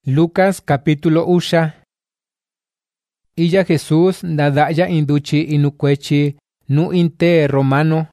Lucas capítulo usha. Iya Jesús nadaya induchi inukuechi nu inte romano.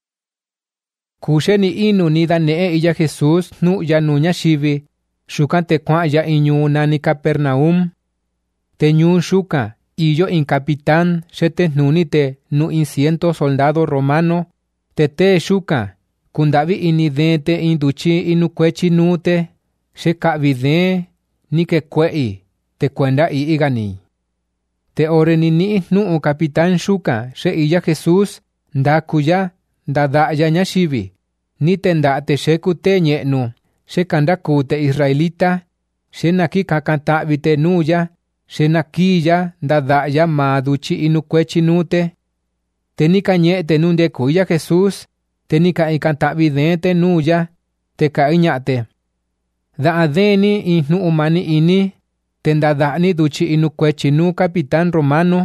Kusheni inu nida nee iya Jesús nu ya nunya shivi. Shukan te kwa ya inyu nani Capernaum. Te nyun shuka iyo in capitán shete nunite nu in 100 soldado romano. Te shuka kundavi inidente induchi inukuechi nute. Sheka vide ni que kwei te kwenda igani. Te oreni ni nu capitán shuka she iya Jesús nda kuya nda daya nya shivi. Ni te nda te sheku te nyenu she kanda kute israelita she naki kakanta vite nuya she nakiya nda daya maduchi inukwechi nute. Te nika nye te nunde kuya Jesús te nika ikanta vidente nuya te ka inyate. Da adeni inu umani ini tendadani duchi inukwechi nu capitán romano.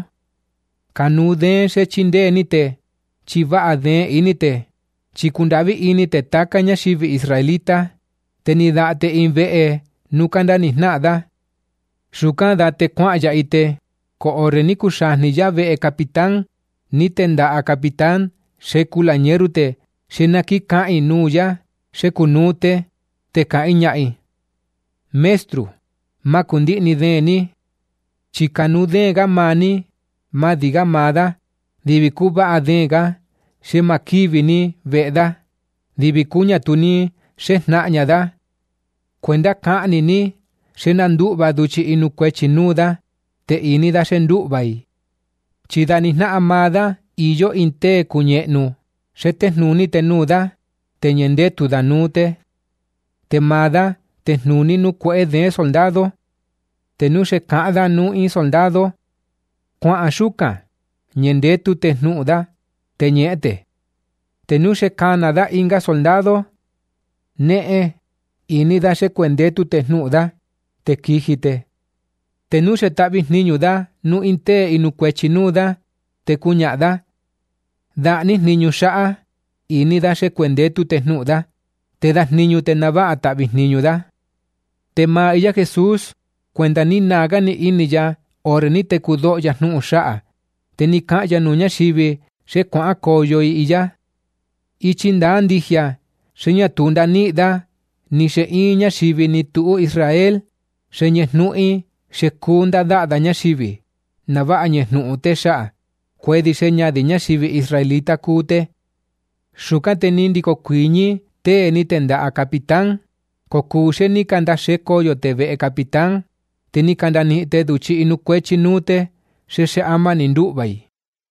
Kanu den she chinde nite chiva aden inite chikundavi inite takanya shivi israelita tenidate invee nukandani nada. Shukan date kwaya ite ko oreni kushahni ya vee capitán nitenda a capitán she kulanyerute she naki kai nuya she kunute te kai nyai. Mestru, makundi ni deni, chikanu dega mani, madiga mada, dibikuba adega, she makivi ni veda, dibikunya tuni, she nanyada, kwenda kani ni, she nanduba duchi inukwechi nuda, te inida she ndubai. Chidani na amada, iyo inte kunyenu, she te nuni te nuda, te nyende tudanute, te mada, te nuni nu kwe de soldado, te nu she kada nu in soldado, kwa ashuka, nyende tu te nuda, te nyete. Te nu she kanada inga soldado, nee, inida she kwende tu te nuda, te kijite. Te nu she tabi niñuda, nu inte inukwechi nuda, te kunyada. Da ni niñu shaa, inida she kwende tu te nuda, te das niñu te naba atabi niñuda. Tema iya Jesús, cuenta ni naga ni iniya, ore ni te kudo ya nu shaa. Te ni kaya nunya shivi, she kwa koyo iya. Ichinda andihya, she nya tunda ni da, ni she inya shivi ni tu Israel, she nye nui, she kunda da nya shivi. Nava nye nu te shaa, kwedi she nya di nya shivi Israelita kute. Shuka te nindiko kwinyi, te ni tenda a capitán. Kokushe ni kanda she koyo te ve capitán, te ni kanda ni te duchi inukwechi nute, she ama nindubai.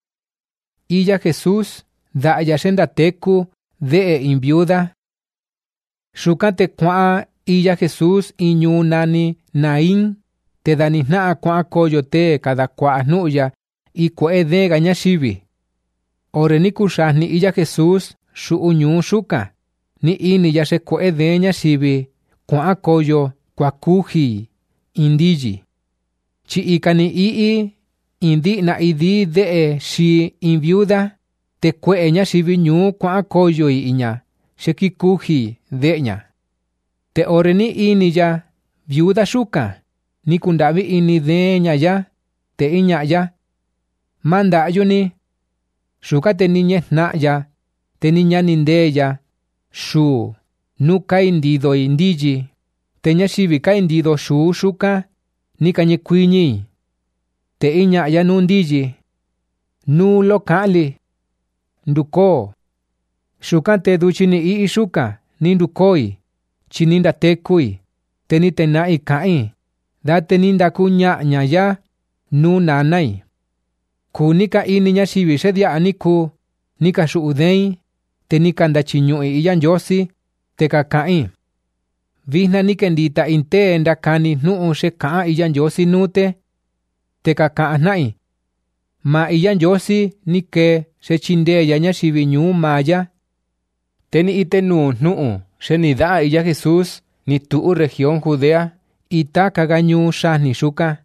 Iya Jesús, da ya shenda teku, de inviuda. Shukate kwa iya Jesús inyu nani nain, te dani na kwa koyo te kada kwa nuya, y kwe de ganya shivi. Ore ni kushah ni iya Jesús, shu unyu shuka. Ni ini ya she kwe de nya shivi, kwa koyo, kwa kuhi, indiji. Chi ikani indi na idi de shi inviuda, te kwe nya shivi nyu kwa koyo inya, she ki kuhi de nya. Te ore ni ini ya, viuda shuka, ni kundavi ini de nya ya, te inya ya. Manda yo ni, shuka te niñe na ya, te niña ninde ya, shu, nu kaindido indiji, te nya shivi kaindido shu shuka, ni kanye kwinyi, te inya ya nundiji, nu lokali, nduko, shuka te duchini shuka, nindukoi, chininda tekui, te ni tenai kai, da te ninda kunya nya ya, nu nanai. Kunika ini nya shivi shedia aniku, nika shu udei, te nika ndachinyu iyan yosi, te kakai. Vihna nikendita inte ndakani nu she kaa iyan yosi nute, te kakaa nai. Ma iyan yosi nike she chinde ya nya shivi nyu maya. Teni ite nu she nida iya Jesús ni tu región Judea, ita kaganyu shahni shuka.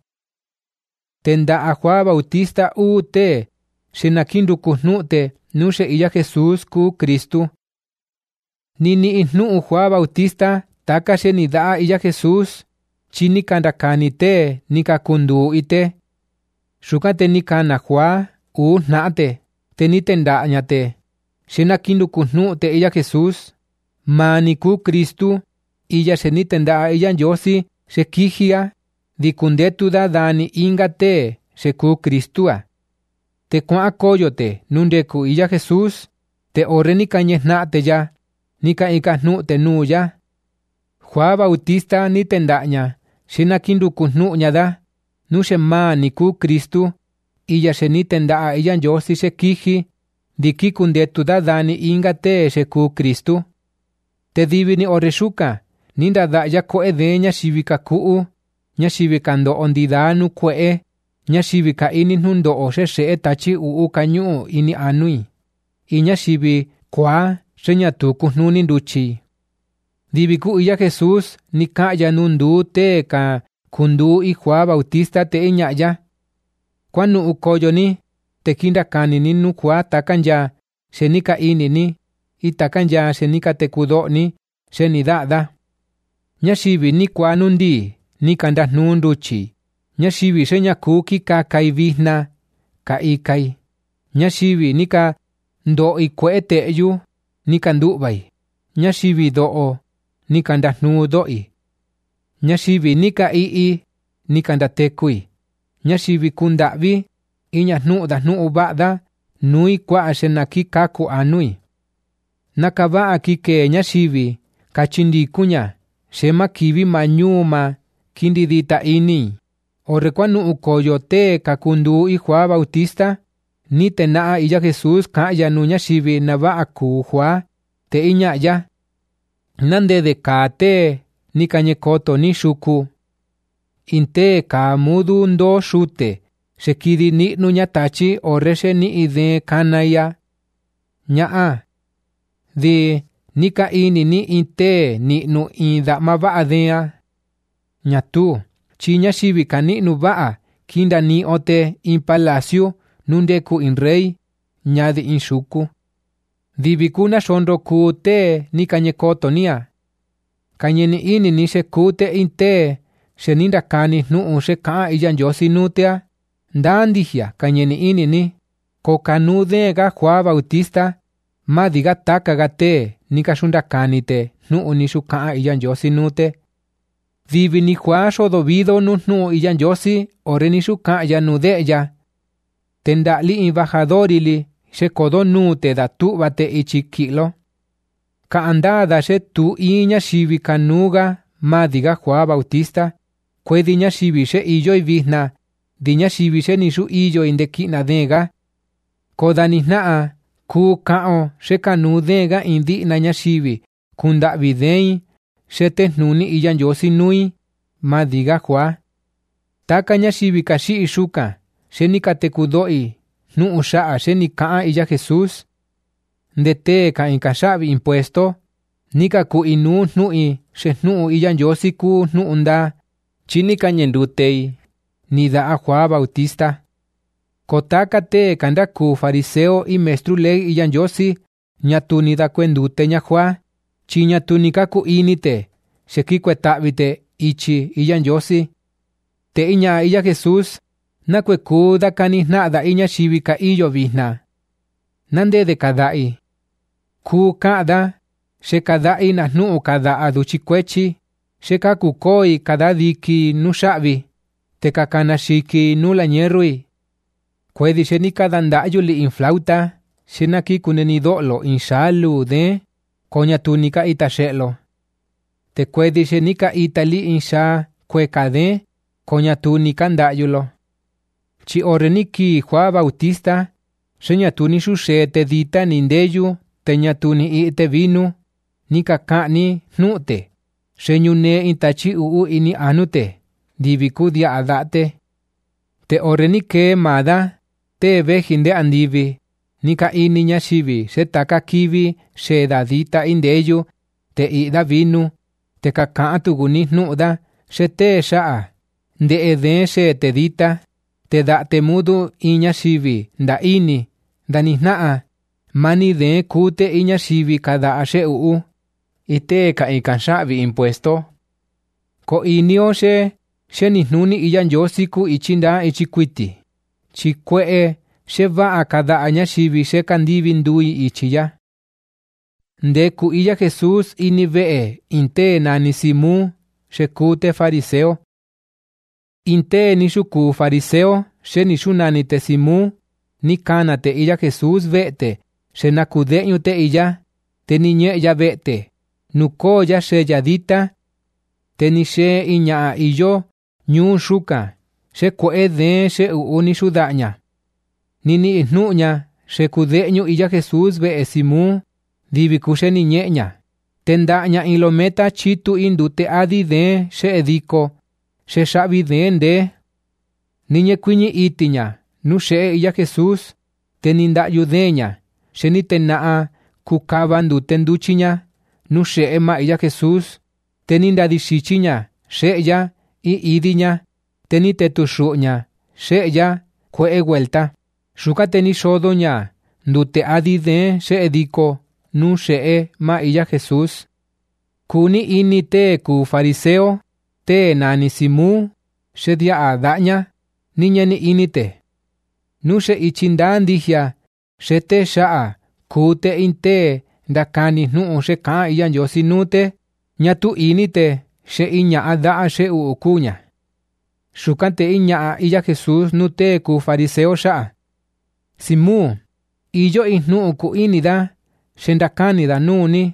Tenda a Juan Bautista ute, she nakindu kuhnute, nu she iya Jesús ku Kristu. Ni inu Juan Bautista taka she nida iya Jesús, chi nika ndakani te nika kundu ite. Xuka te nika najua nate te ni tendaña te. Xena kindu kuhnu te iya Jesús. Mani ku Kristu. Iya se ni tendaa iya njosi se kijia. Di kundetu da dani inga te se ku Kristua. Te kuaa koyo te nundeku iya Jesús. Te ore nika ñehnate ya. Nika ikahnu te nu ya. Juan Bautista ni tendaña. Xena kindu kuhnu ña da. Nu se mani ku Kristu. Iya se ni tendaa iya njosi se kiji. Di ki kundetu da dani inga te se ku Kristu. Te divi ni ore shuka. Ninda da ya koe de ña shivika kuu. Ña shivika ndo ondida nu koe. Ña shivika ini nundo o se tachi kañu ini anui. I ña shivi kwa se ña tu kuhnu ni nduchi. Divi ku iya Jesús ni kaya nundu te ka kundu i Juan Bautista te iña ya. Kwanu ukoyo ni te kinda kani ni nu kwa takan ya se ni ka ini ni. I takan ya se ni ka te kudo ni se ni da. Ña shivi ni kwa nundi ni kanda nunduchi. Ña shivi se ña kuki ka kai vihna ka ikai. Ña shivi ni ka ndo i kwe te yu ni ka ndubai. Ña shivi doo ni kanda nu doi. Ña shivi ni ka ni kanda tekui. Ña shivi kundavi iña da nu bada nui kwa se na ki kaku anui. Nakaba aki ke ña shivi kachindi kuña. Shema kivi manyuma kindi dita ini. Ore kwanu ukoyo te kakundu i Juan Bautista. Ni te naa iya Jesús kaya nuña shivi na ba aku Juan te iña ya. Nande de kate ni kanyekoto ni shuku. Inte ka mudu ndo shute. Shekidi ni nuña tachi ore se ni ide kanaya. Nyaa. Di ni ka ini ni inte ni nu inda ma ba adea. Nyatu. Chiña shivi ka ni nu ba kinda ni ote in palacio nundeku in rey. Nyadi in shuku. Dibikuna shonro kute ni kanyekoto nia. Kanyeni ini ni se kute inte. Se ninda kani nu se kaa iyan yosi nutea. Ndandihia kanyeni ini ni. Kokanude ga Juan Bautista. Ma diga taka gate ni kashunda kanite nu ni su kaa iyan yosi nute. Divi ni Juan shodovido nu iyan yosi ore ni su kaa ya nude ya. Tenda li embajadorili. Se kodo nute da tu bate ichikilo. Ka andada se tu iña shivi kanuga ma diga Juan Bautista. Kwe diña shivi se iyo i vihna. Diña shivi se nisu iyo indekina dega. Koda nisnaa ku kao se kanu dega indi na ña shivi. Kunda videi se tesnuni iyan yosi nui ma diga Juan. Taka ña shivi kashi isuka se ni katekudoi. Nu ushaa se ni kaa iya Jesús. Ndete ka inkashabi impuesto. Nika ku inu nui se nu iyan yosi ku nu unda. Chini ka nyendutei. Ni da Juan Bautista. Kotaka te kanda ku fariseo i mestru lei iyan yosi. Nyatu ni da kuendute nya Juan. Chi nyatu nika ku inite. Se kikuetabite ichi iyan yosi. Te iña iya Jesús. Na kweku da kanihna da iña shivi ka iyo vihna. Nande de kadai. Ku kada. Se kadai na nu kada aduchikwechi. Se kakukoi kada diki nushavi. Te kakanashiki nula nyerui. Kwedi se ni kadandayu li inflauta. Se na kikuneni dolo inshalu de. Konya tunika itashelo. Te kwedi se ni ka itali insha kwekade. Konya tunika ndayulo. Chi oreniki Juan Bautista, se ñatuni shushe te dita nindeyu, te ñatuni ite vinu, ni kakani nute, se ñune intachi ini anute, diviku dia adate. Te orenike mada, te vejinde andivi, ni ka ini ña shivi, se taka kivi, se dadita indeyu, te ida vinu, te kakatuguni nuda, se te shaa, de eden se te dita, te da temudu iña shivi da ini da nisnaa mani de kute iña shivi kada ashe ite ka ikanshavi impuesto Ko inio she ni nuni iyan yosiku ichinda ichikwiti. Chikwee she va akada ñayivi she kandivi ndui ichiya. Ndeku iya Jesús ini ve'e inte nani Simú she kute fariseo. Inte ni shuku fariseo she ni shunani te Simú ni kanate iya Jesús ve'te she nakudeñu te iya te ni ñe'ya ve'te nuko ya she yadita te ni she iña iyo ñu shuka she kwee de she uuni shudaña. Nini ihnu'ña she kudeñu iya Jesús ve'e Simú divi kushe ni ñe'ña tendaña ilometa chitu indute adi de she ediko she shabi de nde niñe kuiñi itiña nu she iya Jesús te ninda yudeña she ni tenaa kukaba ndute nduchiña nu she ma iya Jesús te ninda dishichiña she ya idiña te ni tetushuña she ya kwee vuelta shuka te ni shodoña ndute adi de she ediko nu she ma iya Jesús. Kuni ini te ku fariseo te nani Simú she dia adaña niña ni ini te. Nu she ichindan dihya she te shaa ku te inte ndakani nu she ka iyan yosinute nya tu ini te she iña adaa she ukuña. Shukan te iña iya Jesús nu te ku fariseo shaa. Simú iyo ihnu ku ini da she ndakani da nuni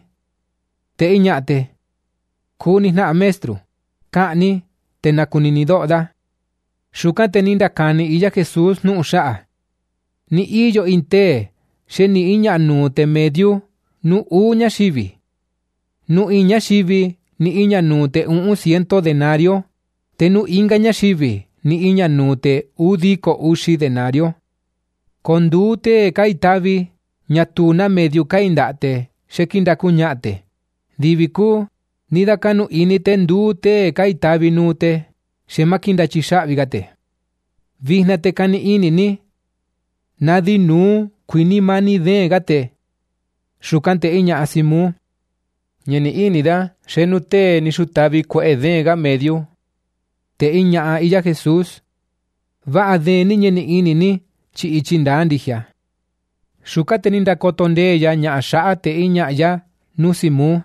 te iñate kuni na mestru kani te nakunini doda shuka te ninda kani iya Jesús nu shaa ni iyo inte she ni iña nu te medio nu uña shivi nu iña shivi ni iña nu te 100 denario te nu ingaña shivi ni iña nu te udiko ushi denario kondute kaitavi ñatuna medio kaindate shekinda kuñate diviku nida kanu inite ndute kaitavi nute shemakinda chishavigate vihnate kani inini nadi nu kuini mani de gate shukante iña asimu ñeni inida shenute ni shutavi kwee dega medio te iña iya Jesús va ade ni ñeni inini chi ichindandihya shukate ninda kotonde ya nya shaa te iña ya nu Simú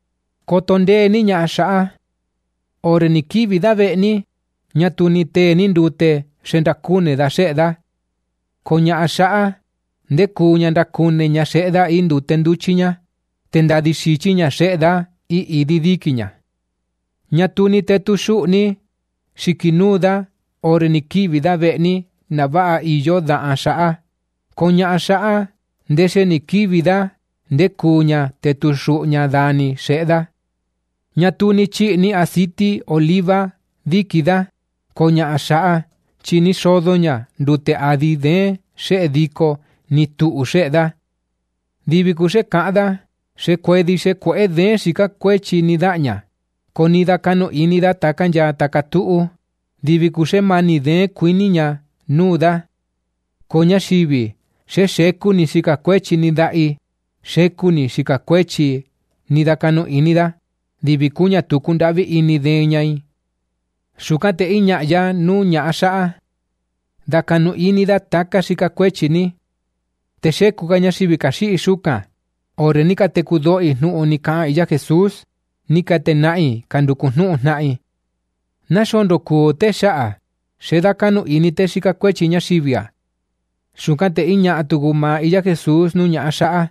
kotonde ni nya shaa ore ni kivi da ve'ni nya tunite ni ndute shendakune da sheda ko nya shaa nde kuña ndakune nya sheda indute nduchiña tenda dishichi nya sheda ididikiña nya tunite tushuni shikinuda ore ni kivi da ve'ni na va iyo da shaa koña shaa ndeshe ni kivida nde kuña te tushuña dani sheda nya tuni chi ni asiti oliva dikida koña shaa chi ni shodoña ndute adi de she diko ni tu sheda divikushe kada she kwedi she kwee de shika kwechi ni daña konida kanu inida takanya takatu divikushe mani de kuiniña nuda koña shivi she sheku ni shikakwechi ni dai sheku ni shikakwechi ni dakanu inida divikuña tukundavi ini deñai shukate iña ya nu nya shaa dakanu inida taka shikakwechi ni te sheku gaña shivikashi shuka ore nikate kudoi nu unika iya Jesús nikate nai kanduku nu nai na shondoku te shaa she dakanu ini te shikakwechi nya shivia shukante iña atuguma iya Jesús nu nya shaa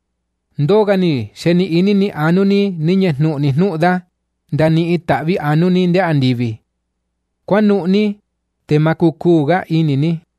ndogani sheni ini ni anuni niñe ni nuda dani itavi anuni nde andivi kwanu ni te makukuga ini ni